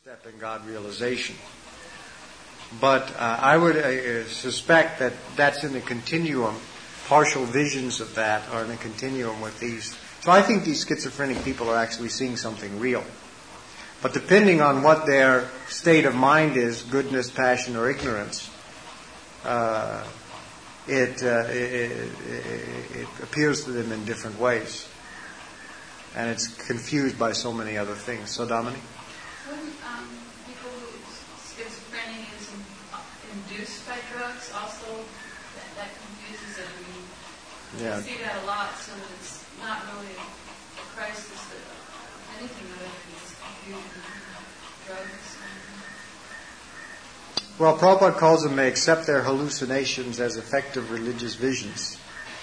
step in God realization. But I would suspect that that's in a continuum. Partial visions of that are in a continuum with these. So I think these schizophrenic people are actually seeing something real. But depending on what their state of mind is, goodness, passion, or ignorance, it appears to them in different ways. And it's confused by so many other things. So, Dominique? Wouldn't people whose schizophrenia is induced by drugs also, that confuses it? We see that a lot, so that it's not really a crisis, that anything other than just confusion, drugs. Well, Prabhupada calls them, they accept their hallucinations as effective religious visions.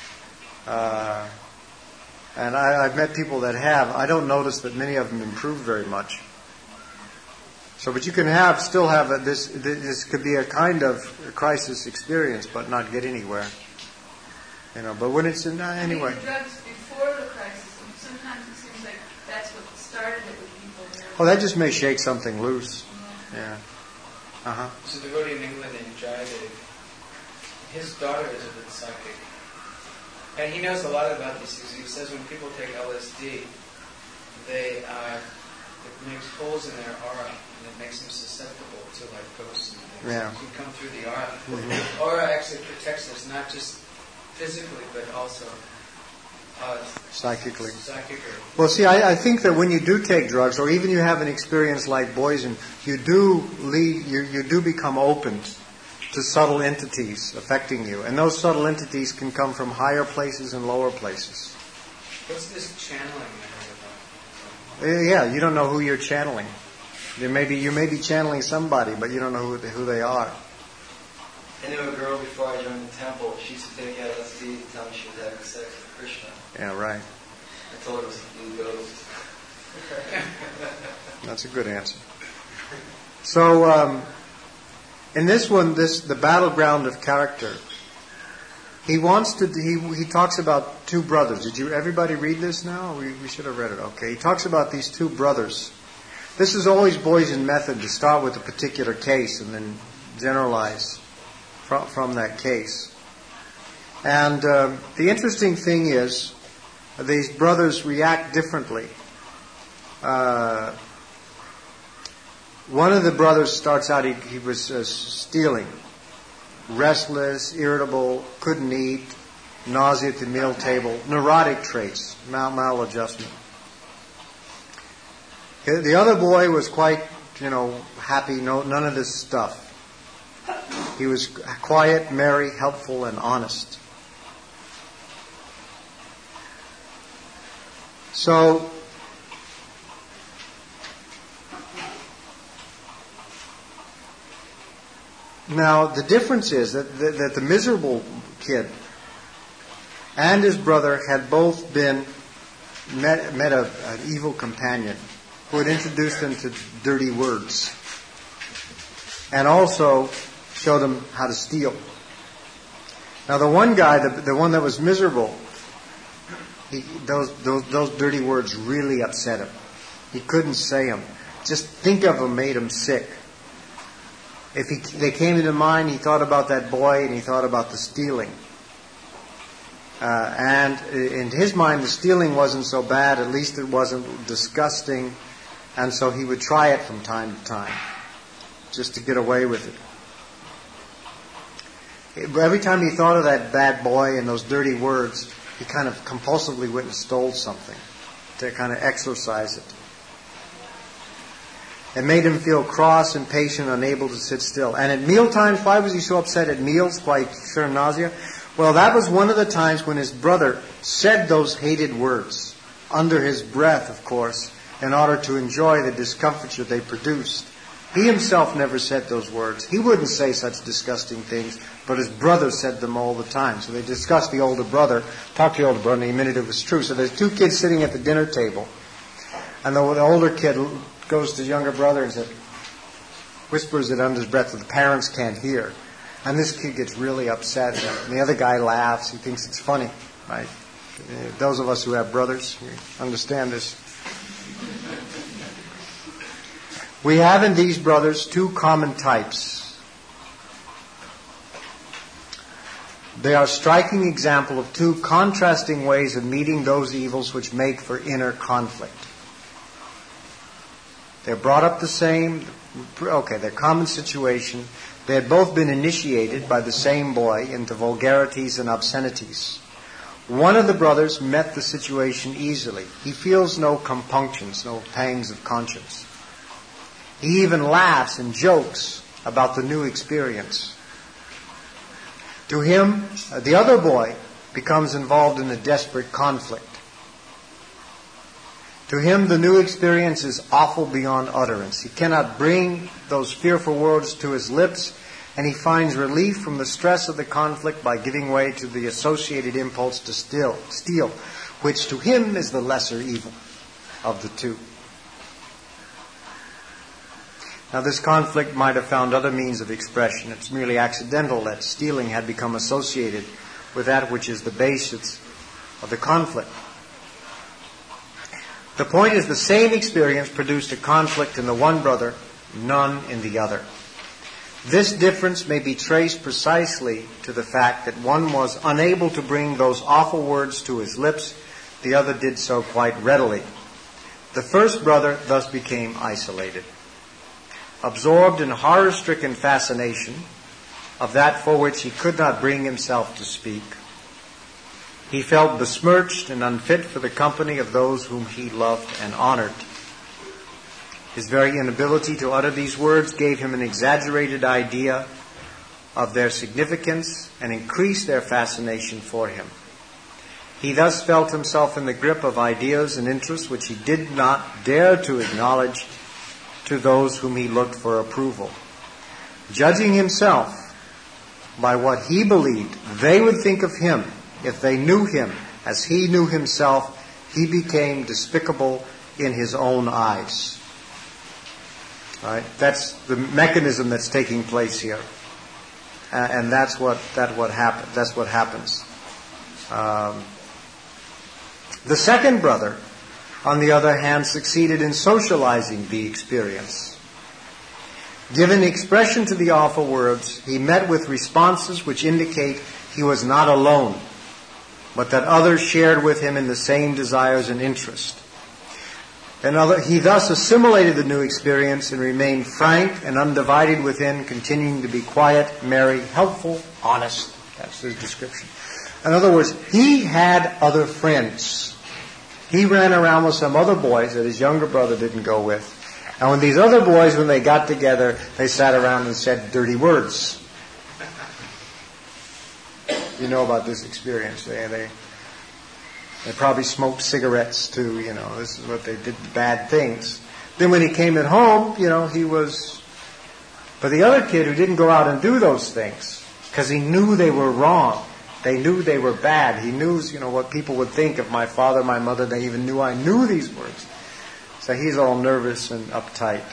And I've met people that have. I don't notice that many of them improve very much. So, but you can still have this. This could be a kind of crisis experience, but not get anywhere. But when it's anyway. The drugs before the crisis, sometimes it seems like that's what started it with people. Oh, that just may shake something loose. Yeah. There's a devotee in England named Jayadev. His daughter is a bit psychic. And he knows a lot about these things. He says when people take LSD, it makes holes in their aura, and it makes them susceptible to like ghosts and things. Yeah. You come through the aura. Mm-hmm. Aura actually protects us, not just physically, but also psychically. Well, see, I think that when you do take drugs, or even you have an experience like poison, you do become open to subtle entities affecting you. And those subtle entities can come from higher places and lower places. What's this channeling I heard about? Yeah, you don't know who you're channeling. You may be channeling somebody, but you don't know who they are. I knew a girl before I joined the temple. She used to take LSD to tell me she was having sex with Krishna. Yeah, right. I told her it was a blue ghost. That's a good answer. So, in this one, the battleground of character, he talks about two brothers. Everybody read this now? We should have read it. Okay. He talks about these two brothers. This is always Boysen method, to start with a particular case and then generalize from that case. And the interesting thing is, these brothers react differently. One of the brothers starts out, he was stealing. Restless, irritable, couldn't eat, nausea at the meal table, neurotic traits, maladjustment. The other boy was quite, happy, none of this stuff. He was quiet, merry, helpful, and honest. So, now the difference is that the miserable kid and his brother had both met an evil companion who had introduced them to dirty words and also showed them how to steal. Now the one guy, the one that was miserable, those dirty words really upset him. He couldn't say them. Just think of them made him sick. If they came into mind, he thought about that boy and he thought about the stealing. And in his mind, the stealing wasn't so bad. At least it wasn't disgusting. And so he would try it from time to time, just to get away with it. Every time he thought of that bad boy and those dirty words, he kind of compulsively went and stole something to kind of exorcise it. It made him feel cross, impatient, unable to sit still. And at meal times, why was he so upset at meals, quite sure nausea? Well, that was one of the times when his brother said those hated words, under his breath, of course, in order to enjoy the discomfiture they produced. He himself never said those words. He wouldn't say such disgusting things, but his brother said them all the time. So they discussed the older brother, talked to the older brother, and he admitted it was true. So there's two kids sitting at the dinner table, and the older kid goes to the younger brother and whispers it under his breath so the parents can't hear. And this kid gets really upset. And the other guy laughs. He thinks it's funny, right? Those of us who have brothers, we understand this. We have in these brothers two common types. They are a striking example of two contrasting ways of meeting those evils which make for inner conflict. They're brought up the same, their common situation. They had both been initiated by the same boy into vulgarities and obscenities. One of the brothers met the situation easily. He feels no compunctions, no pangs of conscience. He even laughs and jokes about the new experience. To him, the other boy becomes involved in a desperate conflict. To him, the new experience is awful beyond utterance. He cannot bring those fearful words to his lips, and he finds relief from the stress of the conflict by giving way to the associated impulse to steal, which to him is the lesser evil of the two. Now, this conflict might have found other means of expression. It's merely accidental that stealing had become associated with that which is the basis of the conflict. The point is, the same experience produced a conflict in the one brother, none in the other. This difference may be traced precisely to the fact that one was unable to bring those awful words to his lips, the other did so quite readily. The first brother thus became isolated, absorbed in horror-stricken fascination of that for which he could not bring himself to speak. He felt besmirched and unfit for the company of those whom he loved and honored. His very inability to utter these words gave him an exaggerated idea of their significance and increased their fascination for him. He thus felt himself in the grip of ideas and interests which he did not dare to acknowledge to those whom he looked for approval. Judging himself by what he believed they would think of him if they knew him as he knew himself, he became despicable in his own eyes. Right? That's the mechanism that's taking place here, and that's what happens. The second brother, on the other hand, succeeded in socializing the experience. Given expression to the awful words, he met with responses which indicate he was not alone, but that others shared with him in the same desires and interest. He thus assimilated the new experience and remained frank and undivided within, continuing to be quiet, merry, helpful, honest. That's his description. In other words, he had other friends. He ran around with some other boys that his younger brother didn't go with. And when these other boys, when they got together, they sat around and said dirty words. You know about this experience. They probably smoked cigarettes too, this is what they did, bad things. Then when he came at home, he was... But the other kid who didn't go out and do those things, because he knew they were wrong. They knew they were bad. He knew, what people would think of my father, my mother. They even knew I knew these words. So he's all nervous and uptight.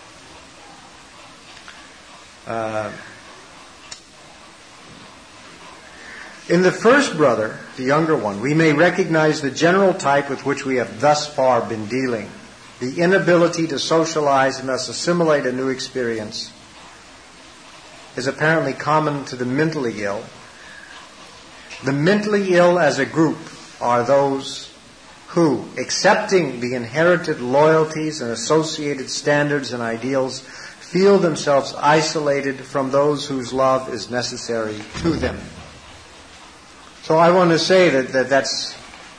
In the first brother, the younger one, we may recognize the general type with which we have thus far been dealing. The inability to socialize and thus assimilate a new experience is apparently common to the mentally ill. The mentally ill as a group are those who, accepting the inherited loyalties and associated standards and ideals, feel themselves isolated from those whose love is necessary to them. So I want to say that's...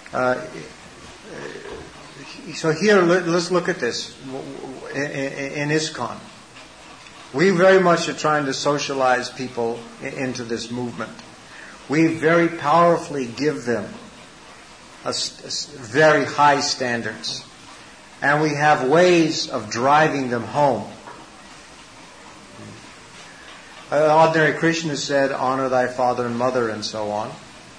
so here, let's look at this in ISKCON. We very much are trying to socialize people into this movement. We very powerfully give them very high standards. And we have ways of driving them home. Ordinary Krishna said, honor thy father and mother, and so on.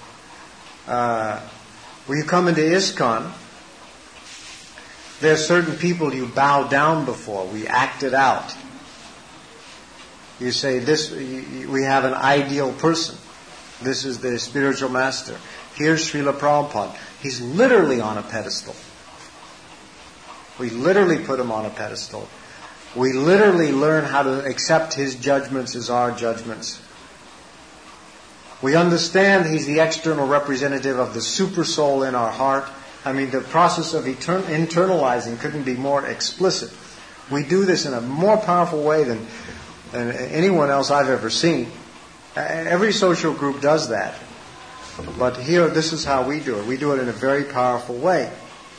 When you come into ISKCON, there are certain people you bow down before. We act it out. You say, we have an ideal person. This is the spiritual master. Here's Srila Prabhupada. He's literally on a pedestal. We literally put him on a pedestal. We literally learn how to accept His judgments as our judgments. We understand He's the external representative of the super soul in our heart. I mean, the process of internalizing couldn't be more explicit. We do this in a more powerful way than anyone else I've ever seen. Every social group does that. But here, this is how we do it. We do it in a very powerful way.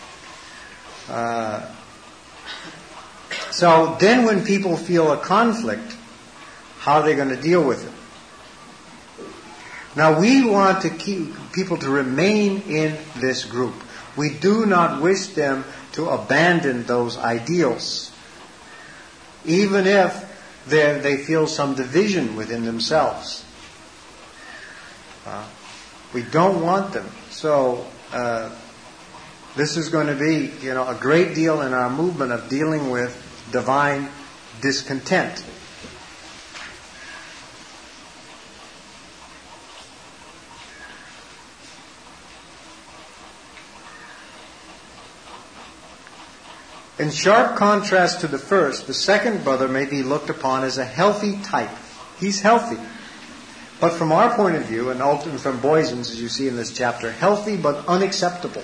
So then when people feel a conflict, how are they going to deal with it? Now we want to keep people to remain in this group. We do not wish them to abandon those ideals, even if they feel some division within themselves. We don't want them. So this is going to be, a great deal in our movement of dealing with divine discontent. In sharp contrast to the first, the second brother may be looked upon as a healthy type. He's healthy. But from our point of view, and ultimately from Boysen's, as you see in this chapter, healthy but unacceptable.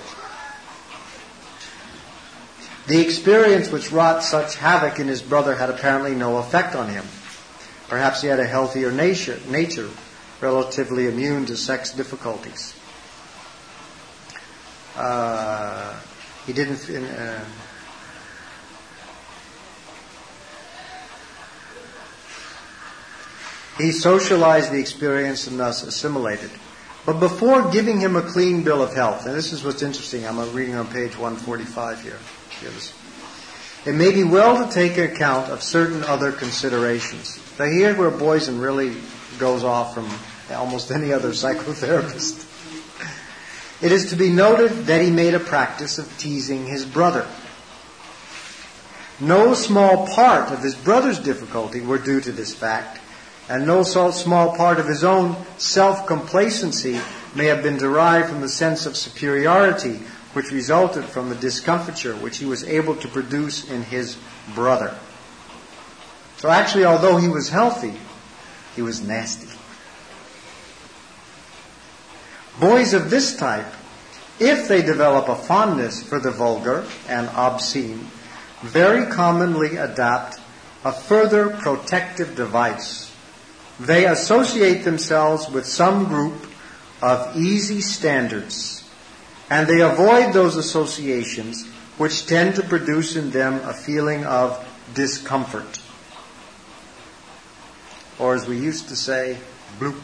The experience which wrought such havoc in his brother had apparently no effect on him. Perhaps he had a healthier nature relatively immune to sex difficulties. He didn't... He socialized the experience and thus assimilated. But before giving him a clean bill of health, and this is what's interesting, I'm reading on page 145 here. It may be well to take account of certain other considerations. Now here's where Boysen really goes off from almost any other psychotherapist. It is to be noted that he made a practice of teasing his brother. No small part of his brother's difficulty were due to this fact, and no small part of his own self-complacency may have been derived from the sense of superiority which resulted from the discomfiture which he was able to produce in his brother. So actually, although he was healthy, he was nasty. Boys of this type, if they develop a fondness for the vulgar and obscene, very commonly adopt a further protective device. They associate themselves with some group of easy standards, and they avoid those associations which tend to produce in them a feeling of discomfort. Or as we used to say, bloop.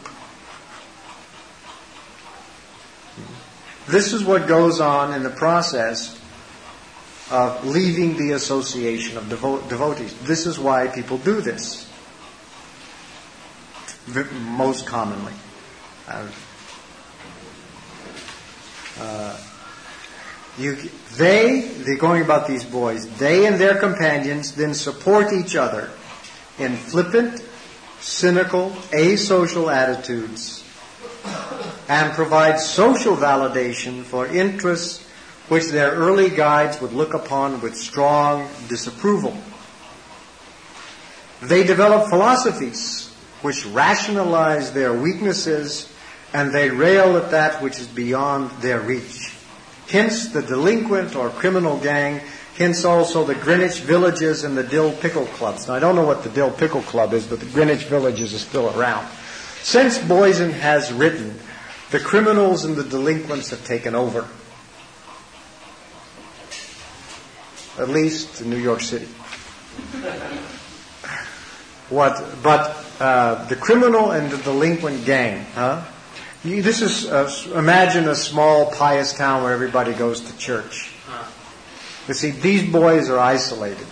This is what goes on in the process of leaving the association of devotees. This is why people do this. Most commonly. They're going about these boys, they and their companions then support each other in flippant, cynical, asocial attitudes and provide social validation for interests which their early guides would look upon with strong disapproval. They develop philosophies which rationalize their weaknesses, and they rail at that which is beyond their reach. Hence the delinquent or criminal gang, hence also the Greenwich Villages and the Dill Pickle Clubs. Now I don't know what the Dill Pickle Club is, but the Greenwich Villages is still around. Since Boysen has written, the criminals and the delinquents have taken over. At least in New York City. The criminal and the delinquent gang, This is, imagine a small pious town where everybody goes to church. You see, these boys are isolated.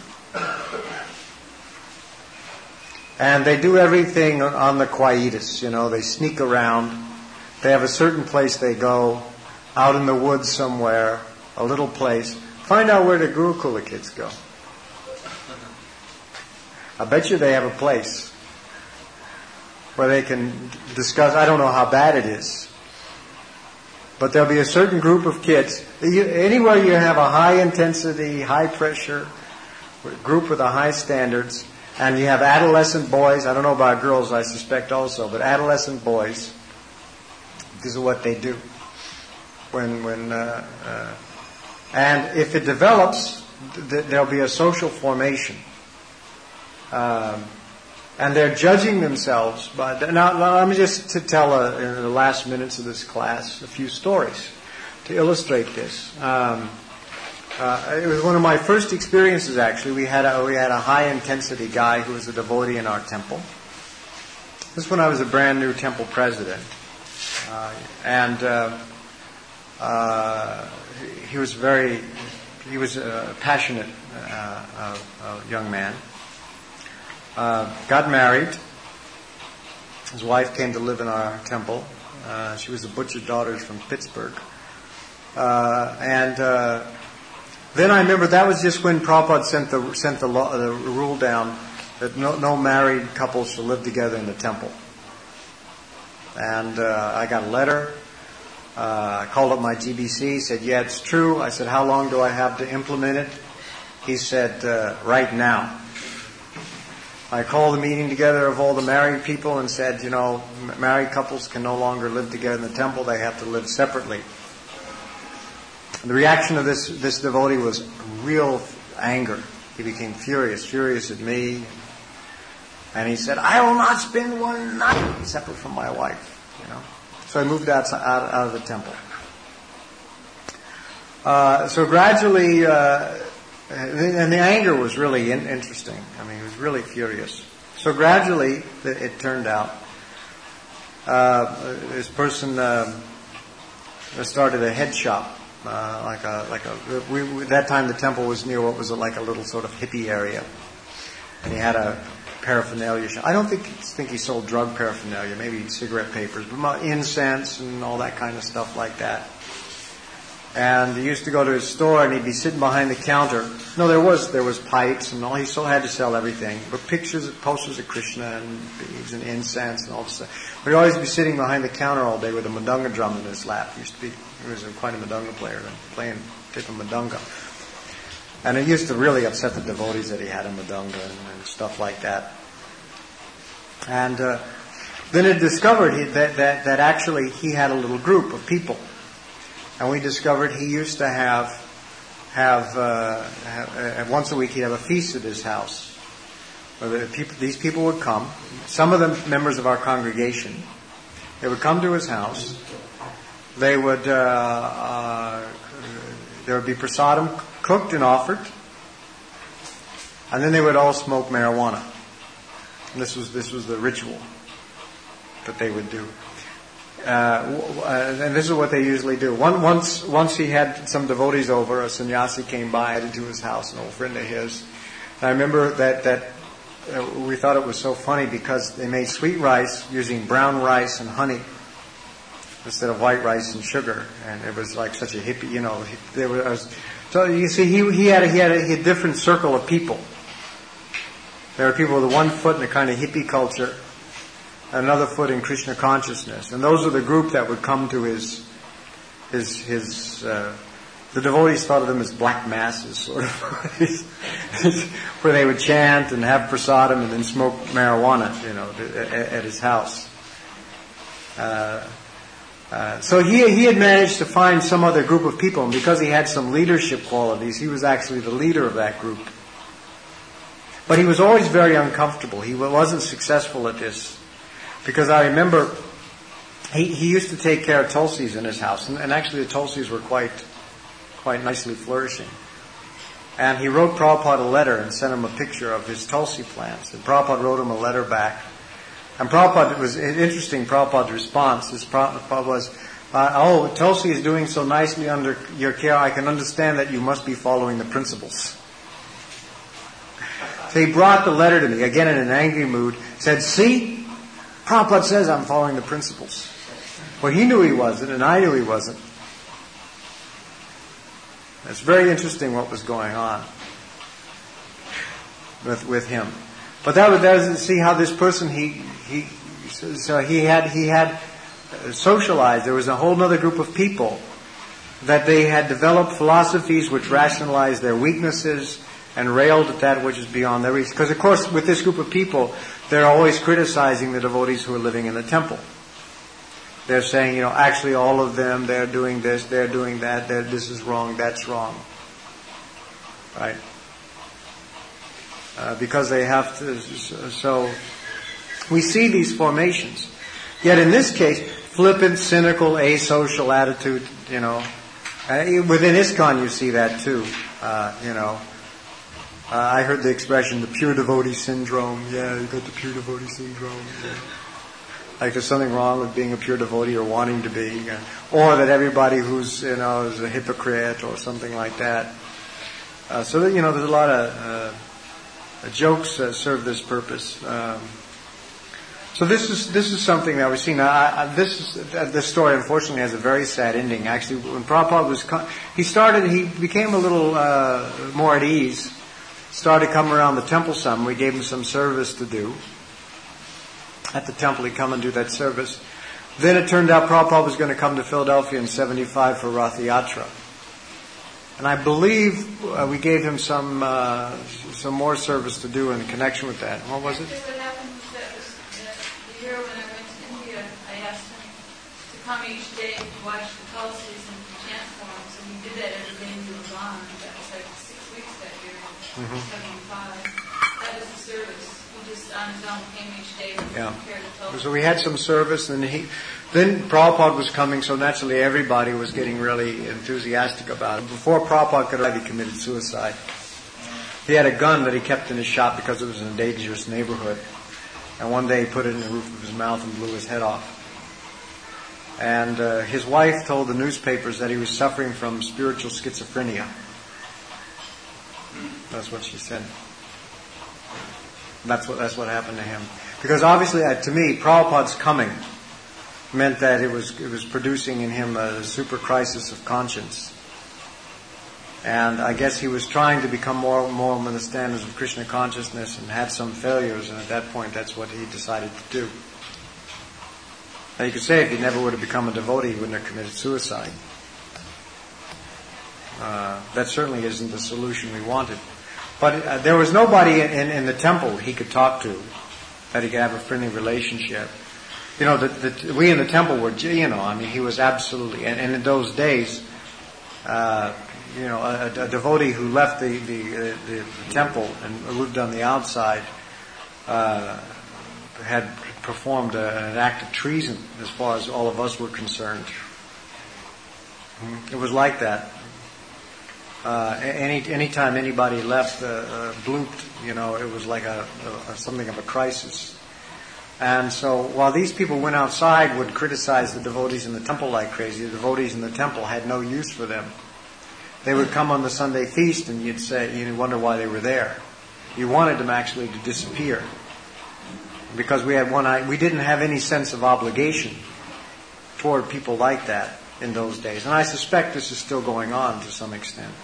And they do everything on the quietus, they sneak around. They have a certain place they go, out in the woods somewhere, a little place. Find out where the Gurukula kids go. I bet you they have a place where they can discuss. I don't know how bad it is, but there'll be a certain group of kids. Anywhere you have a high intensity, high pressure group with the high standards, and you have adolescent boys. I don't know about girls, I suspect also, but adolescent boys, this is what they do. And if it develops, there'll be a social formation. And they're judging themselves by... Now, let me just tell, in the last minutes of this class, a few stories to illustrate this. It was one of my first experiences, actually. We had a high-intensity guy who was a devotee in our temple. This is when I was a brand new temple president. He was a passionate young man. Got married. His wife came to live in our temple. She was a butcher daughter from Pittsburgh. Then I remember that was just when Prabhupada sent the rule down that no married couples should live together in the temple. And I got a letter. I called up my GBC, said, yeah, it's true. I said, how long do I have to implement it? He said, right now. I called a meeting together of all the married people and said, married couples can no longer live together in the temple. They have to live separately. And the reaction of this devotee was real anger. He became furious at me. And he said, I will not spend one night separate from my wife. So I moved out of the temple. So gradually, and the anger was really interesting. I mean, he was really furious. So gradually, it turned out, this person started a head shop. That time the temple was near what was like a little sort of hippie area. And he had a paraphernalia shop. I don't think he sold drug paraphernalia, maybe cigarette papers, but incense and all that kind of stuff like that. And he used to go to his store and he'd be sitting behind the counter. No, there was pipes and all. He still had to sell everything, but posters of Krishna and beads and incense and all this stuff. But he'd always be sitting behind the counter all day with a madunga drum in his lap. He was quite a madunga player and playing type of madunga. And it used to really upset the devotees that he had a madunga and stuff like that. And then it discovered that actually he had a little group of people. And we discovered he used to have once a week he'd have a feast at his house. These people would come. Some of them members of our congregation. They would come to his house. There would be prasadam cooked and offered, and then they would all smoke marijuana. And this was the ritual that they would do. And this is what they usually do. Once he had some devotees over, a sannyasi came by, added to his house, an old friend of his. And I remember that we thought it was so funny because they made sweet rice using brown rice and honey instead of white rice and sugar, and it was like such a hippie, So you see, he had a different circle of people. There were people with one foot in a kind of hippie culture, another foot in Krishna consciousness, and those are the group that would come to his. The devotees thought of them as black masses, sort of, where they would chant and have prasadam and then smoke marijuana, at his house. So he had managed to find some other group of people, and because he had some leadership qualities, he was actually the leader of that group. But he was always very uncomfortable. He wasn't successful at this, because I remember he used to take care of tulsis in his house, and actually the tulsis were quite nicely flourishing. And he wrote Prabhupada a letter and sent him a picture of his tulsi plants, and Prabhupada wrote him a letter back. And Prabhupada, it was interesting, Prabhupada's response. Prabhupada was, Tulsi is doing so nicely under your care, I can understand that you must be following the principles. So he brought the letter to me, again in an angry mood, said, see, Prabhupada says I'm following the principles. Well, he knew he wasn't, and I knew he wasn't. It's very interesting what was going on with him. But that was see how this person he had socialized. There was a whole other group of people that they had developed philosophies which rationalized their weaknesses, and railed at that which is beyond their reach. Because, of course, with this group of people, they're always criticizing the devotees who are living in the temple. They're saying, actually all of them, they're doing this, they're doing that, this is wrong, that's wrong. Right? Because they have to, so we see these formations. Yet in this case, flippant, cynical, asocial attitude, within ISKCON you see that too, I heard the expression, the pure devotee syndrome. Yeah, you got the pure devotee syndrome. Yeah. Like there's something wrong with being a pure devotee or wanting to be. Or that everybody who's, is a hypocrite or something like that. So that, there's a lot of jokes that serve this purpose. So this is something that we see now. This story unfortunately has a very sad ending. Actually, when Prabhupada he became a little more at ease. Started coming around the temple some. We gave him some service to do. At the temple, he'd come and do that service. Then it turned out Prabhupada was going to come to Philadelphia in 1975 for Rath Yatra. And I believe we gave him some more service to do in connection with that. What was it? What happened was that the year when I went to India, I asked him to come each day to watch the policies and to chant for him. So he did that every day he was on. That was like 6 weeks that year, 1975. That was the service. He just on his own came each day and cared to tell. So we had some service, and then Prabhupada was coming, so naturally everybody was getting really enthusiastic about it. Before Prabhupada could arrive, he committed suicide. He had a gun that he kept in his shop because it was in a dangerous neighborhood. And one day he put it in the roof of his mouth and blew his head off. And his wife told the newspapers that he was suffering from spiritual schizophrenia. That's what she said. That's what happened to him. Because obviously, to me, Prabhupada's coming meant that it was producing in him a super crisis of conscience. And I guess he was trying to become more in the standards of Krishna consciousness and had some failures, and at that point that's what he decided to do. Now you could say if he never would have become a devotee, he wouldn't have committed suicide. That certainly isn't the solution we wanted. But there was nobody in the temple he could talk to, that he could have a friendly relationship. We in the temple were, he was absolutely, and in those days, a devotee who left the temple and lived on the outside had performed an act of treason as far as all of us were concerned. It was like that. Anytime anybody left, blooped, it was like something of a crisis. And so while these people went outside would criticize the devotees in the temple like crazy, the devotees in the temple had no use for them. They would come on the Sunday feast and you'd wonder why they were there. You wanted them actually to disappear. Because we didn't have any sense of obligation toward people like that in those days. And I suspect this is still going on to some extent.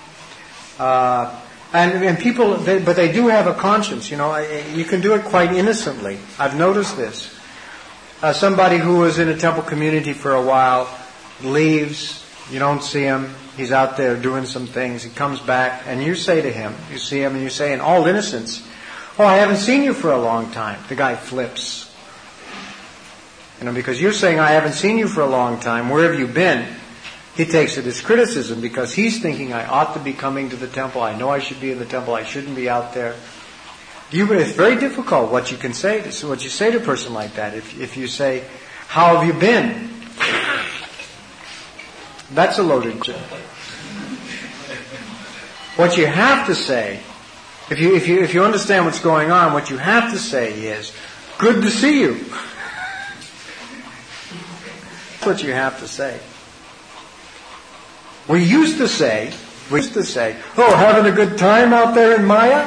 And people, but they do have a conscience, you can do it quite innocently. I've noticed this. Somebody who was in a temple community for a while leaves, you don't see him, he's out there doing some things, he comes back, and you say to him, you see him and you say in all innocence, "Oh, I haven't seen you for a long time." The guy flips. Because you're saying, "I haven't seen you for a long time, where have you been?" He takes it as criticism because he's thinking, "I ought to be coming to the temple. I know I should be in the temple. I shouldn't be out there." It's very difficult what you can say. What you say to a person like that. If you say, "How have you been?" That's a loaded joke. What you have to say, if you understand what's going on, what you have to say is, "Good to see you." That's what you have to say. We used to say, "Oh, having a good time out there in Maya?"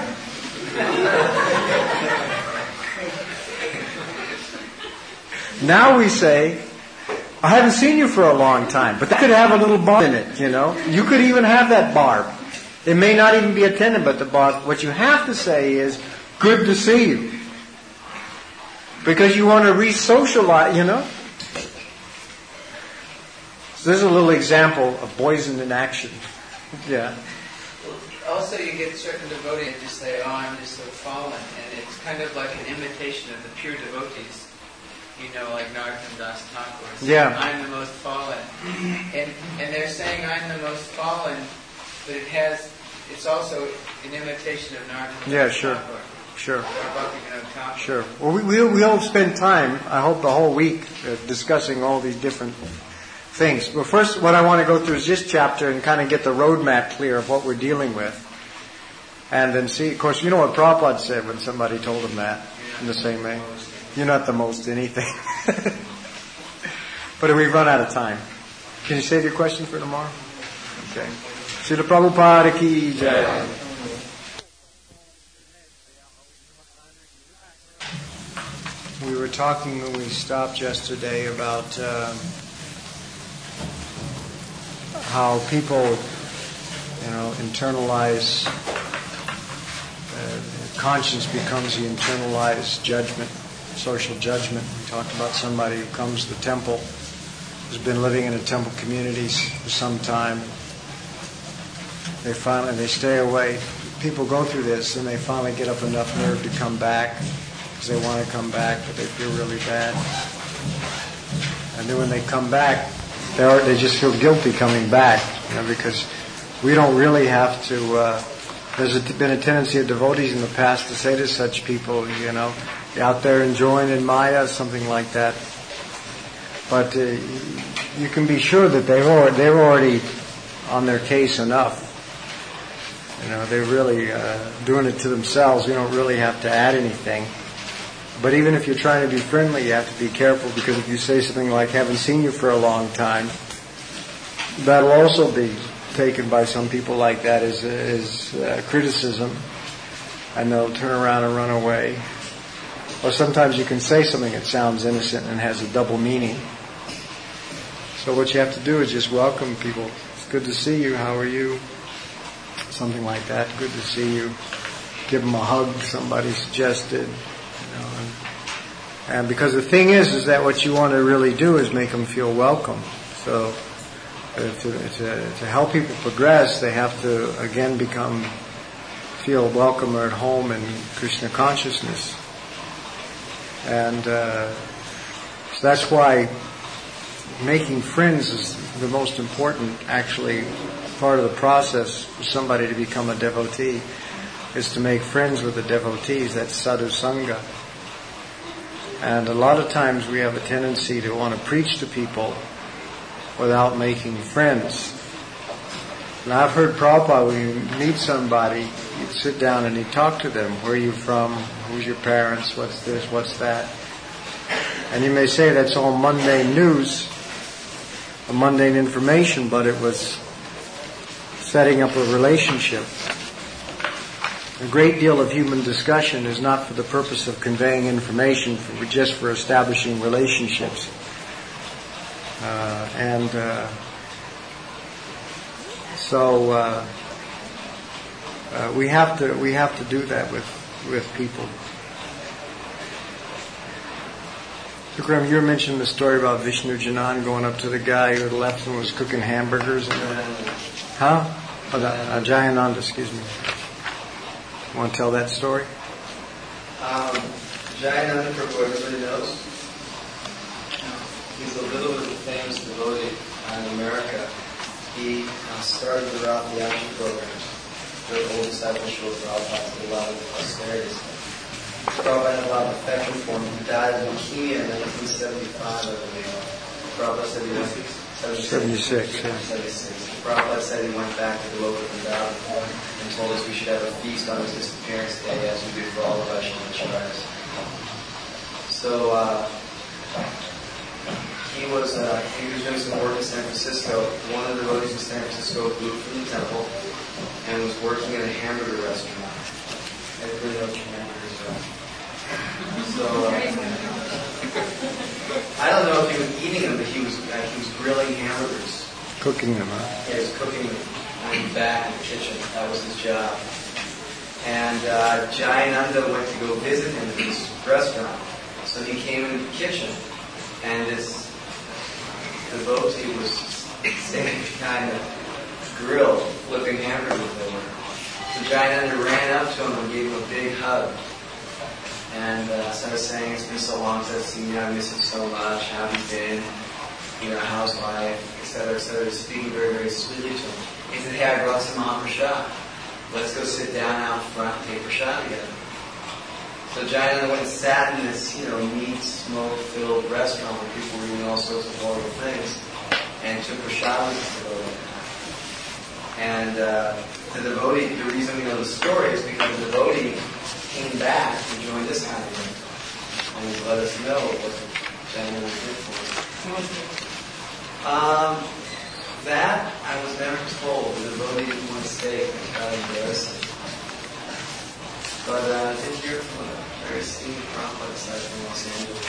Now we say, "I haven't seen you for a long time," but that could have a little barb in it, You could even have that barb. It may not even be attended, but the barb. What you have to say is, "Good to see you," because you want to re-socialize, So this is a little example of poison in action. Yeah. Also, you get certain devotees who just say, "Oh, I'm just so fallen," and it's kind of like an imitation of the pure devotees. Like Narottam Das Thakur. Yeah. I'm the most fallen, and they're saying I'm the most fallen, but it's also an imitation of Narottam Das Thakur. Sure. Or Bhaktivinoda Thakur. Sure. Well, we'll spend time, I hope the whole week, discussing all these different things. But first, what I want to go through is this chapter and kind of get the roadmap clear of what we're dealing with. And then see, of course, you know what Prabhupada said when somebody told him that in the same way. You're not the most anything. But we've run out of time. Can you save your question for tomorrow? Okay. Srila Prabhupada ki jai. We were talking when we stopped yesterday about how people, internalize, conscience becomes the internalized judgment, social judgment. We talked about somebody who comes to the temple, who's been living in a temple community for some time. They stay away. People go through this and they finally get up enough nerve to come back because they want to come back, but they feel really bad. And then when they come back, they just feel guilty coming back, because we don't really have to. There's been a tendency of devotees in the past to say to such people, you're out there enjoying in Maya, something like that. But you can be sure that they're already on their case enough. They're really doing it to themselves. You don't really have to add anything. But even if you're trying to be friendly, you have to be careful, because if you say something like, haven't seen you for a long time, that'll also be taken by some people like that as criticism, and they'll turn around and run away. Or sometimes you can say something that sounds innocent and has a double meaning. So what you have to do is just welcome people. It's good to see you. How are you? Something like that. Good to see you. Give them a hug, somebody suggested. And because the thing is that what you want to really do is make them feel welcome. So to help people progress, they have to again feel welcome or at home in Krishna consciousness. And so that's why making friends is the most important, actually, part of the process for somebody to become a devotee, is to make friends with the devotees. That's sadhu sangha. And a lot of times we have a tendency to want to preach to people without making friends. And I've heard Prabhupada, when you meet somebody, you sit down and you talk to them. Where are you from? Who's your parents? What's this? What's that? And you may say that's all mundane news, or mundane information, but it was setting up a relationship. A great deal of human discussion is not for the purpose of conveying information, just for establishing relationships. So we have to do that with people. Tukram, you mentioned the story about Vishnu Janan going up to the guy who had left and was cooking hamburgers. Jayananda, excuse me. You want to tell that story? Jayananda Prabhu, everybody knows. He's a little bit of a famous devotee in America. He started the Rath Yasha program. The old discipleship of Prabhupada did a lot of austerities. Prabhupada had a lot of affection for him. He died of leukemia in 1975, I believe. Prabhupada said he was 76. Yeah. 76. Prabhupada said he went back to the local Vrindavan and told us we should have a feast on his disappearance day, as we do for all of Vaishnava-acharyas. So he was doing some work in San Francisco. One of the devotees in San Francisco moved from the temple and was working in a hamburger restaurant. Everybody knows hamburgers, right? So I don't know if he was eating them, but he was grilling hamburgers. Cooking them, huh? Yeah, he was cooking them in the back in the kitchen. That was his job. And Jayananda went to go visit him in this restaurant. So he came into the kitchen, and this devotee was standing behind the grill, flipping hamburgers over. So Jayananda ran up to him and gave him a big hug. And started saying, it's been so long since I've seen you, I miss you so much, how have you been, how's life, etc., speaking very, very sweetly to him. He said, hey, I brought some Mahaprasad. Let's go sit down out front and take prasad together. So Jayananda went and sat in this, meat, smoke-filled restaurant where people were eating all sorts of horrible things, and took prasad with the devotee. And the devotee, the reason we know the story is because the devotee came back and joined this happening, and he let us know what Jayananda did for us. That I was never told. The devotee didn't want to say it. It's kind of embarrassing. But I did hear from a very esteemed Prabhupada aside from Los Angeles.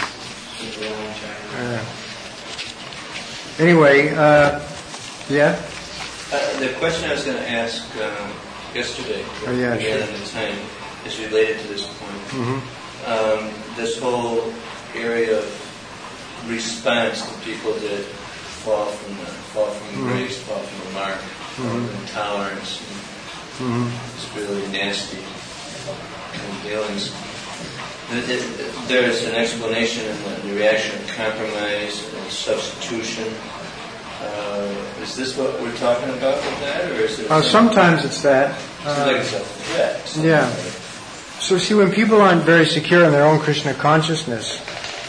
Anyway, yeah? The question I was going to ask yesterday, at the time, is related to this point. Mm-hmm. This whole area of response to people that fall from grace, fall from the mark, intolerance, and it's really nasty kind of dealings. There's an explanation in the reaction of compromise and substitution. Is this what we're talking about with that, or is it? Sometimes it's that. Seems like it's a threat. Yeah. So see, when people aren't very secure in their own Krishna consciousness,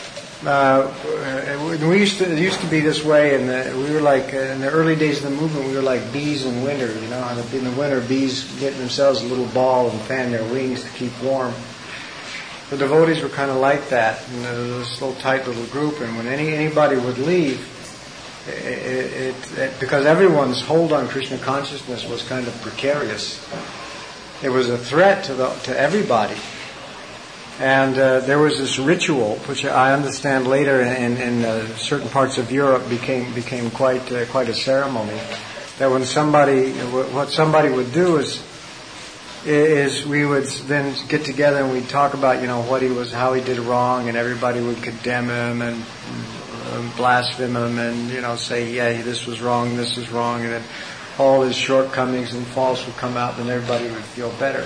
it used to be this way, and we were like in the early days of the movement, we were like bees in winter. In the winter, bees get themselves a little ball and fan their wings to keep warm. The devotees were kind of like that, this little tight little group, and when anybody would leave, because everyone's hold on Krishna consciousness was kind of precarious. It was a threat to everybody. And there was this ritual, which I understand later in certain parts of Europe became quite a ceremony. That when what somebody would do is we would then get together and we'd talk about how he did wrong, and everybody would condemn him and blaspheme him and say, yeah, this was wrong, and then all his shortcomings and faults would come out, and everybody would feel better.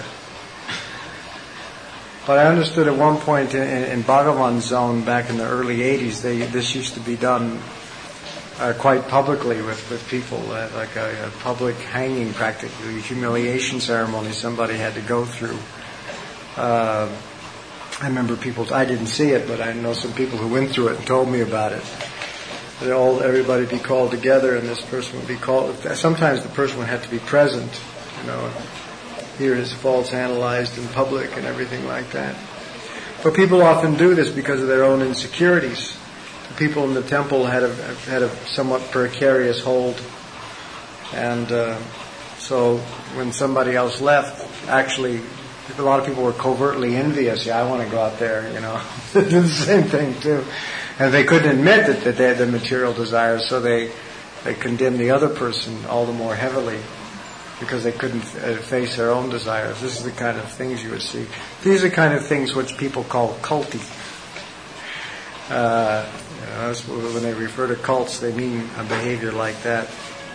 But I understood at one point in Bhagavan Zone back in the early 80s, this used to be done quite publicly with people, like a public hanging, practically, humiliation ceremony somebody had to go through. I remember I didn't see it, but I know some people who went through it and told me about it. Everybody be called together, and this person would be called. Sometimes the person would have to be present, hear his faults analyzed in public and everything like that. But people often do this because of their own insecurities. The people in the temple had a somewhat precarious hold, and so when somebody else left, actually, a lot of people were covertly envious. Yeah, I want to go out there, do the same thing too. And they couldn't admit that they had the material desires, so they condemned the other person all the more heavily because they couldn't face their own desires. This is the kind of things you would see. These are the kind of things which people call culty. When they refer to cults, they mean a behavior like that.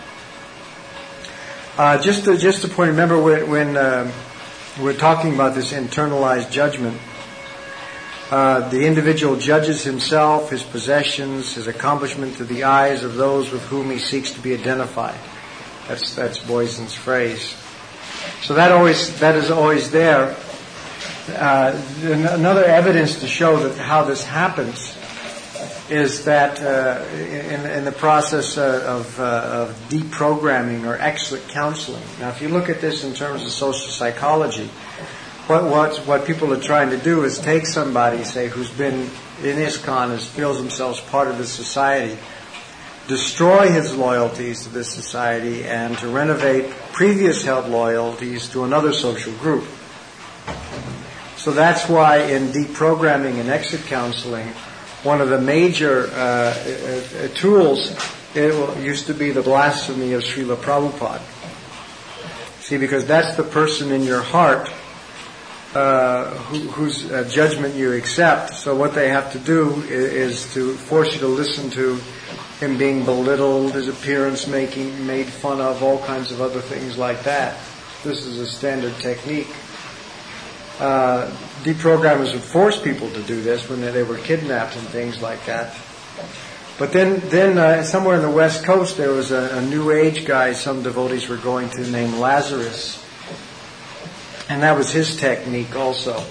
Just to point, remember when we're talking about this internalized judgment, the individual judges himself, his possessions, his accomplishment through the eyes of those with whom he seeks to be identified. That's Boysen's phrase. So that is always there. Another evidence to show that how this happens is that in the process of deprogramming or exit counseling. Now, if you look at this in terms of social psychology, what people are trying to do is take somebody, say, who's been in ISKCON, feels themselves part of this society, destroy his loyalties to this society, and to renovate previous held loyalties to another social group. So that's why in deprogramming and exit counseling, one of the major tools used to be the blasphemy of Srila Prabhupada. See, because that's the person in your heart whose judgment you accept. So what they have to do is to force you to listen to him being belittled, his appearance made fun of, all kinds of other things like that. this is a standard technique. Deprogrammers would force people to do this when they were kidnapped and things like that. But then somewhere in the West Coast there was a New Age guy some devotees were going to named Lazarus. And that was his technique also.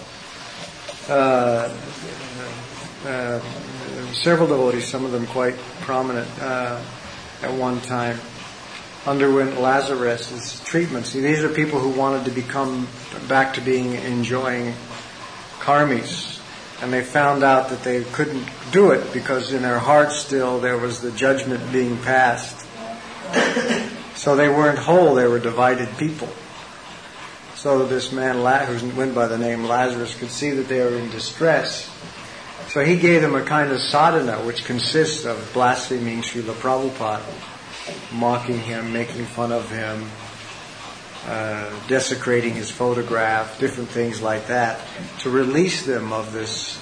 Several devotees, some of them quite prominent at one time, underwent Lazarus' treatment. See, these are people who wanted to become back to enjoying karmis. And they found out that they couldn't do it because in their hearts still there was the judgment being passed. So they weren't whole, they were divided people. So this man who went by the name Lazarus could see that they were in distress. So he gave them a kind of sadhana which consists of blaspheming Srila Prabhupada, mocking him, making fun of him, desecrating his photograph, different things like that, to release them of this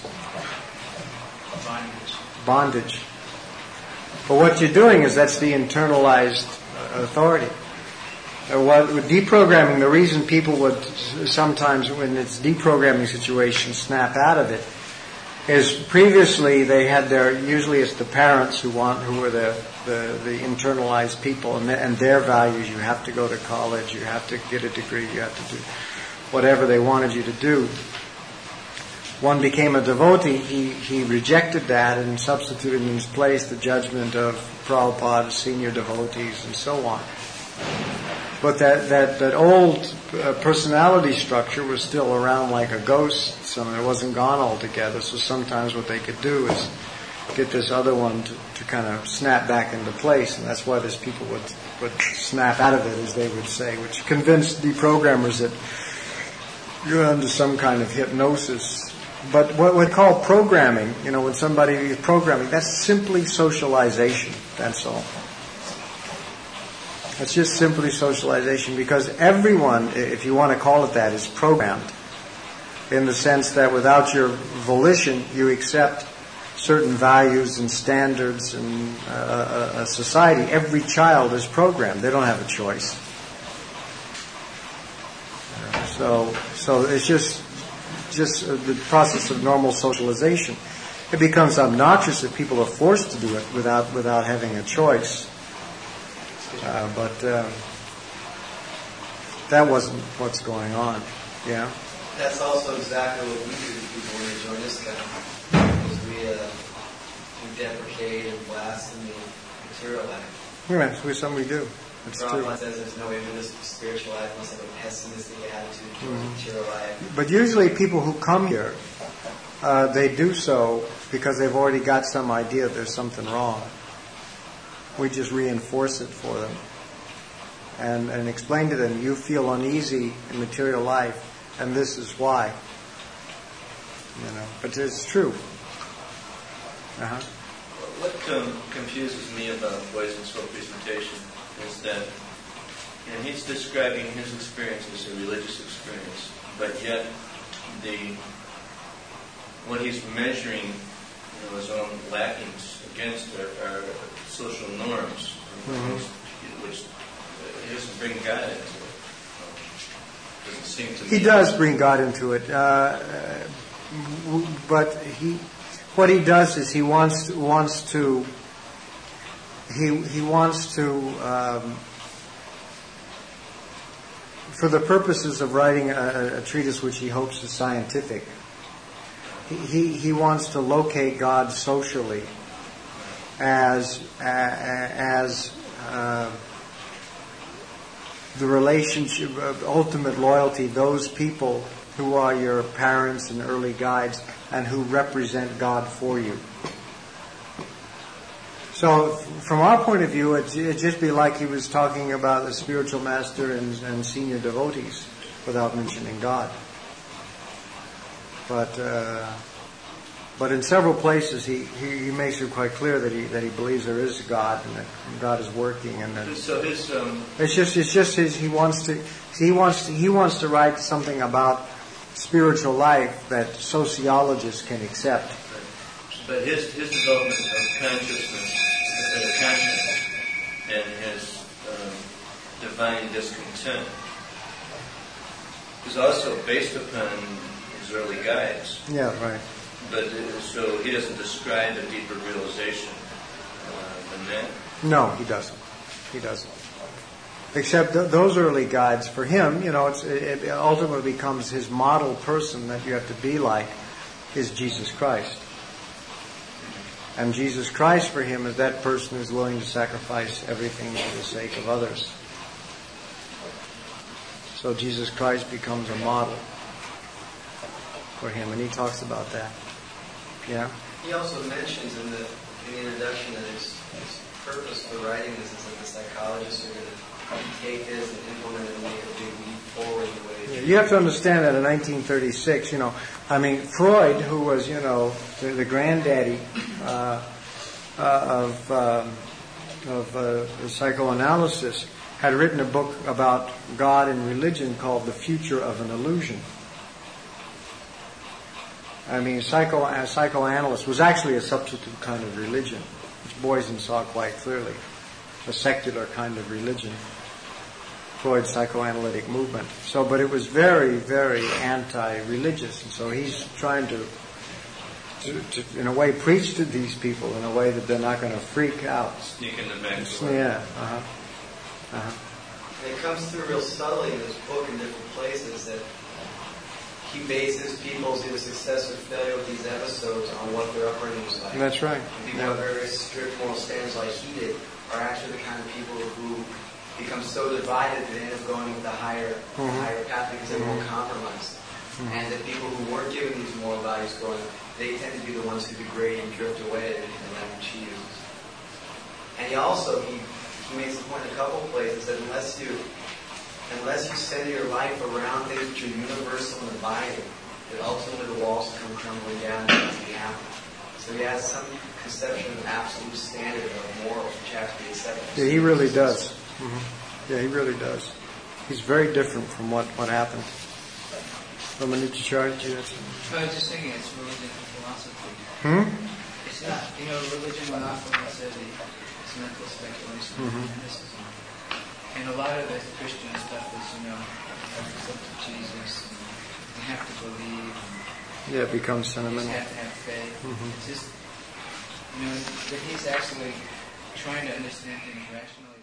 bondage. But what you're doing is that's the internalized authority. With deprogramming, the reason people would sometimes, when it's deprogramming situations, snap out of it, is previously they had usually it's the parents who were the internalized people and their values. You have to go to college, you have to get a degree, you have to do whatever they wanted you to do. One became a devotee, he rejected that and substituted in his place the judgment of Prabhupada, senior devotees, and so on. But that old personality structure was still around like a ghost. So it wasn't gone altogether. So sometimes what they could do is get this other one to kind of snap back into place. And that's why these people would snap out of it, as they would say, which convinced deprogrammers that you're under some kind of hypnosis. But what we call programming, when somebody is programming, that's simply socialization. That's all. It's just simply socialization, because everyone, if you want to call it that, is programmed in the sense that without your volition you accept certain values and standards and a society. Every child is programmed. They don't have a choice. So it's just the process of normal socialization. It becomes obnoxious if people are forced to do it without having a choice. But that wasn't what's going on. Yeah? That's also exactly what we do to people when they join this camp. Because we deprecate and blaspheme material life. Yeah, that's something we do. It's true. Prabhupada says there's no evidence for spiritual life unless they have a pessimistic attitude towards material life. But usually people who come here, they do so because they've already got some idea there's something wrong. We just reinforce it for them and explain to them, you feel uneasy in material life, and this is why. But it's true. Uh-huh. What confuses me about Boysen's whole presentation is that he's describing his experience as a religious experience, but yet what he's measuring his own lackings against are social norms, which he doesn't bring God into it. Doesn't seem to he does bring God into it, but what he does is he wants to for the purposes of writing a treatise which he hopes is scientific, he wants to locate God socially as the relationship of ultimate loyalty, those people who are your parents and early guides and who represent God for you. So from our point of view, it'd just be like he was talking about the spiritual master and senior devotees without mentioning God. But in several places he makes it quite clear that he believes there is God and that God is working, and that so his it's just he wants to write something about spiritual life that sociologists can accept. But his development of consciousness and his divine discontent is also based upon his early guides. Yeah, right. But so he doesn't describe a deeper realization than that? No, he doesn't. He doesn't. Except those early guides, for him, it ultimately becomes his model person that you have to be like is Jesus Christ. And Jesus Christ for him is that person who's willing to sacrifice everything for the sake of others. So Jesus Christ becomes a model for him, and he talks about that. Yeah? He also mentions in the introduction that his purpose for writing this is that the psychologists are going to take this and implement it and make a big leap forward in the way. Yeah, you have to understand that in 1936, Freud, who was, the granddaddy of psychoanalysis, had written a book about God and religion called The Future of an Illusion. Psychoanalyst was actually a substitute kind of religion, which Boysen saw quite clearly, a secular kind of religion, Freud's psychoanalytic movement. But it was very, very anti-religious, and so he's trying to in a way, preach to these people in a way that they're not going to freak out. Sneak in the back door. Yeah. And it comes through real subtly in this book in different places that he bases people's either success or failure with these episodes on what their upbringing was like. That's right. And people with very strict moral standards like he did are actually the kind of people who become so divided that they end up going with the higher path because they won't compromise. And the people who weren't given these moral values growing up, they tend to be the ones who degrade and drift away at anything that which he uses. And he makes the point in a couple of places that unless you center your life around things which are universal and abiding, that ultimately the walls come crumbling down and nothing happens. So he has some conception of absolute standard of morals which have to be accepted. Yeah, he really does. Yeah, he really does. He's very different from what happened. From a Nietzsche chart, I was just thinking it's religion and philosophy. It's not, religion went off when I said it's mental speculation and mysticism. And a lot of the Christian stuff is, have to look to Jesus, and you have to believe. Yeah, it becomes sentimental. You just have to have faith. It's just, that he's actually trying to understand things rationally.